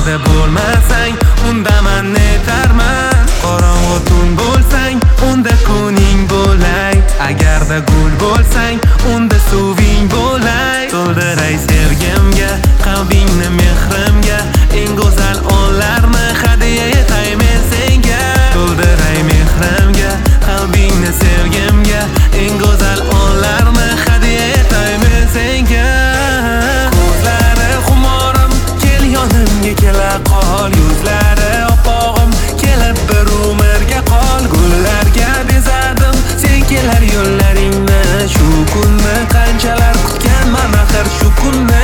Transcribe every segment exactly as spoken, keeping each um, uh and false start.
agarda bo'lmasang unda men netarman. Qorong'u tun bo'lsang unda kuning bo'lay. Agarda gul bo'lsang unda suving bo'lay. To'ldiray sevgimga, qalbingni mehrimga, eng go'zal onlarni hadiya etaymen senga. To'ldiray mehrimga, qalbingni sevgimga, eng go'zal onlarni hadiya etaymen senga. Ko'zlari xumorim, kel yonimga kela qol. Yuzlari opog'im, kelib bir umrga qol. Gullarga bezadim sen kelar yo'llaringni. Shu kunni qanchalar kutganman axir shu kunni.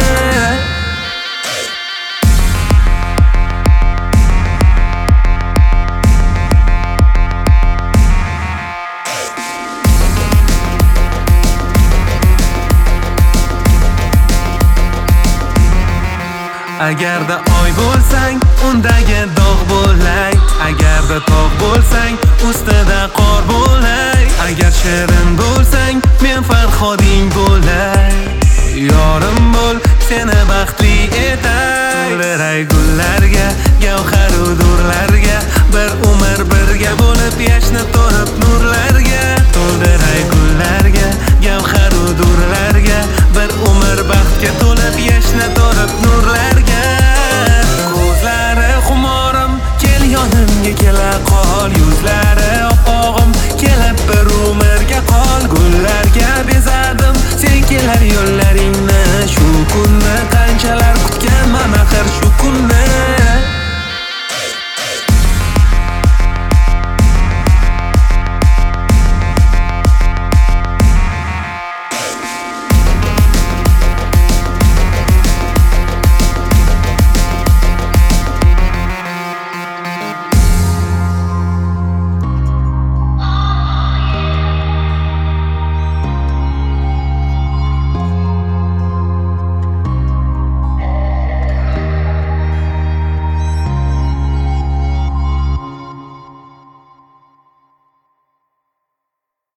Agarda oy bo'lsang undagi dog' bo'lay. Agarda tog' bo'lsang ustida qor bo'lay. Agar shirin bo'lsang men farhoding bo'lay. Yorim bo'l seni baxtli etay. To'ldiray gullarga, gavharu durlarga, bir umr birga bo'lib yashna to'lib nurlarga. To'ldiray gullarga, gavharu